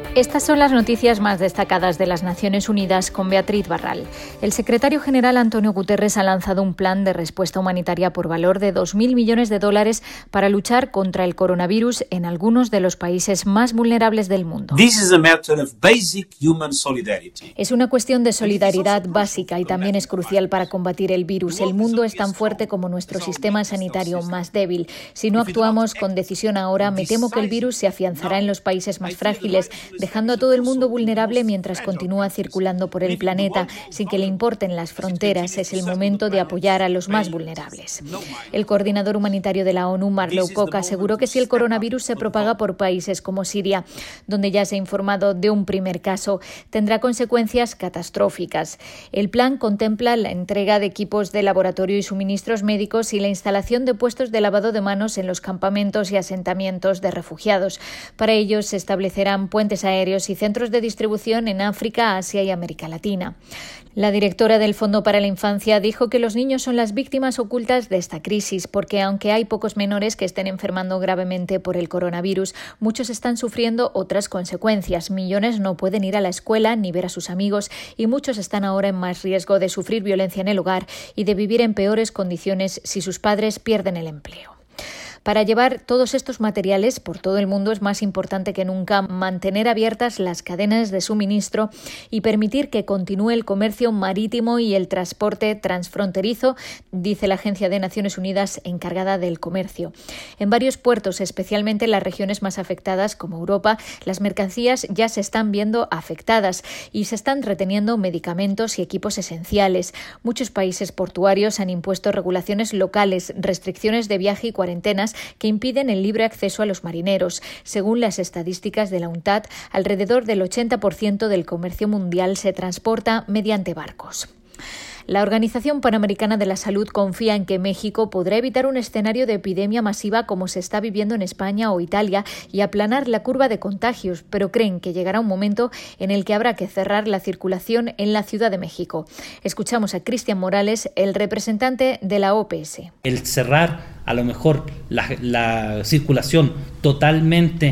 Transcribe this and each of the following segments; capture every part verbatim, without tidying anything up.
Estas son las noticias más destacadas de las Naciones Unidas con Beatriz Barral. El secretario general Antonio Guterres ha lanzado un plan de respuesta humanitaria por valor de dos mil millones de dólares para luchar contra el coronavirus en algunos de los países más vulnerables del mundo. This is a matter of basic human solidarity. Es una cuestión de solidaridad básica y también es crucial para combatir el virus. El mundo es tan fuerte como nuestro sistema sanitario más débil. Si no actuamos con decisión ahora, me temo que el virus se afianzará en los países más frágiles, dejando a todo el mundo vulnerable mientras continúa circulando por el planeta sin que le importen las fronteras. Es el momento de apoyar a los más vulnerables. El coordinador humanitario de la ONU, Mark Lowcock, aseguró que si el coronavirus se propaga por países como Siria, donde ya se ha informado de un primer caso, tendrá consecuencias catastróficas. El plan contempla la entrega de equipos de laboratorio y suministros médicos y la instalación de puestos de lavado de manos en los campamentos y asentamientos de refugiados. Para ello se establecerán puentes aéreos y centros de distribución en África, Asia y América Latina. La directora del Fondo para la Infancia dijo que los niños son las víctimas ocultas de esta crisis, porque aunque hay pocos menores que estén enfermando gravemente por el coronavirus, muchos están sufriendo otras consecuencias. Millones no pueden ir a la escuela ni ver a sus amigos y muchos están ahora en más riesgo de sufrir violencia en el hogar y de vivir en peores condiciones si sus padres pierden el empleo. Para llevar todos estos materiales por todo el mundo es más importante que nunca mantener abiertas las cadenas de suministro y permitir que continúe el comercio marítimo y el transporte transfronterizo, dice la Agencia de Naciones Unidas encargada del comercio. En varios puertos, especialmente en las regiones más afectadas como Europa, las mercancías ya se están viendo afectadas y se están reteniendo medicamentos y equipos esenciales. Muchos países portuarios han impuesto regulaciones locales, restricciones de viaje y cuarentenas que impiden el libre acceso a los marineros. Según las estadísticas de la UNTAD, alrededor del ochenta por ciento del comercio mundial se transporta mediante barcos. La Organización Panamericana de la Salud confía en que México podrá evitar un escenario de epidemia masiva como se está viviendo en España o Italia y aplanar la curva de contagios, pero creen que llegará un momento en el que habrá que cerrar la circulación en la Ciudad de México. Escuchamos a Cristian Morales, el representante de la O P S. El cerrar a lo mejor la, la circulación totalmente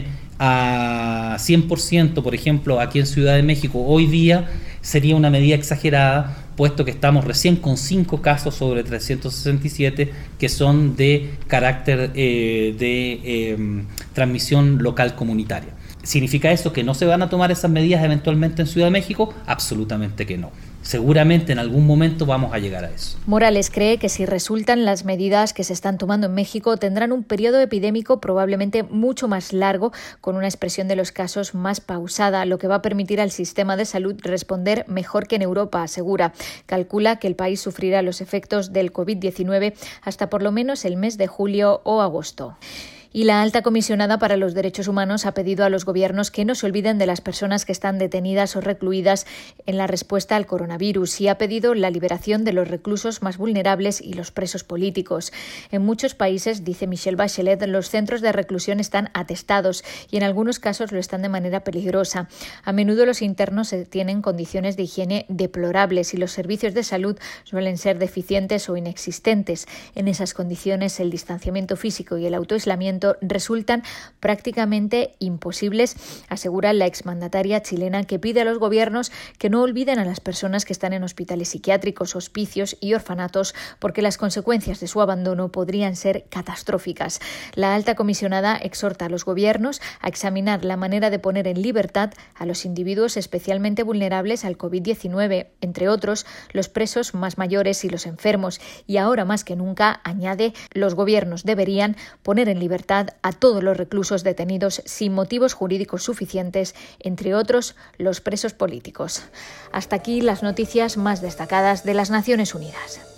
a cien por ciento, por ejemplo, aquí en Ciudad de México, hoy día sería una medida exagerada, puesto que estamos recién con cinco casos sobre trescientos sesenta y siete que son de carácter eh, de eh, transmisión local comunitaria. ¿Significa eso que no se van a tomar esas medidas eventualmente en Ciudad de México? Absolutamente que no. Seguramente en algún momento vamos a llegar a eso. Morales cree que si resultan las medidas que se están tomando en México, tendrán un periodo epidémico probablemente mucho más largo, con una expresión de los casos más pausada, lo que va a permitir al sistema de salud responder mejor que en Europa, asegura. Calcula que el país sufrirá los efectos del covid diecinueve hasta por lo menos el mes de julio o agosto. Y la alta comisionada para los derechos humanos ha pedido a los gobiernos que no se olviden de las personas que están detenidas o recluidas en la respuesta al coronavirus y ha pedido la liberación de los reclusos más vulnerables y los presos políticos. En muchos países, dice Michelle Bachelet, los centros de reclusión están atestados y en algunos casos lo están de manera peligrosa. A menudo los internos tienen condiciones de higiene deplorables y los servicios de salud suelen ser deficientes o inexistentes. En esas condiciones, el distanciamiento físico y el autoaislamiento resultan prácticamente imposibles, asegura la exmandataria chilena, que pide a los gobiernos que no olviden a las personas que están en hospitales psiquiátricos, hospicios y orfanatos, porque las consecuencias de su abandono podrían ser catastróficas. La alta comisionada exhorta a los gobiernos a examinar la manera de poner en libertad a los individuos especialmente vulnerables al covid diecinueve, entre otros los presos más mayores y los enfermos, y ahora más que nunca, añade, los gobiernos deberían poner en libertad a todos los reclusos detenidos sin motivos jurídicos suficientes, entre otros los presos políticos. Hasta aquí las noticias más destacadas de las Naciones Unidas.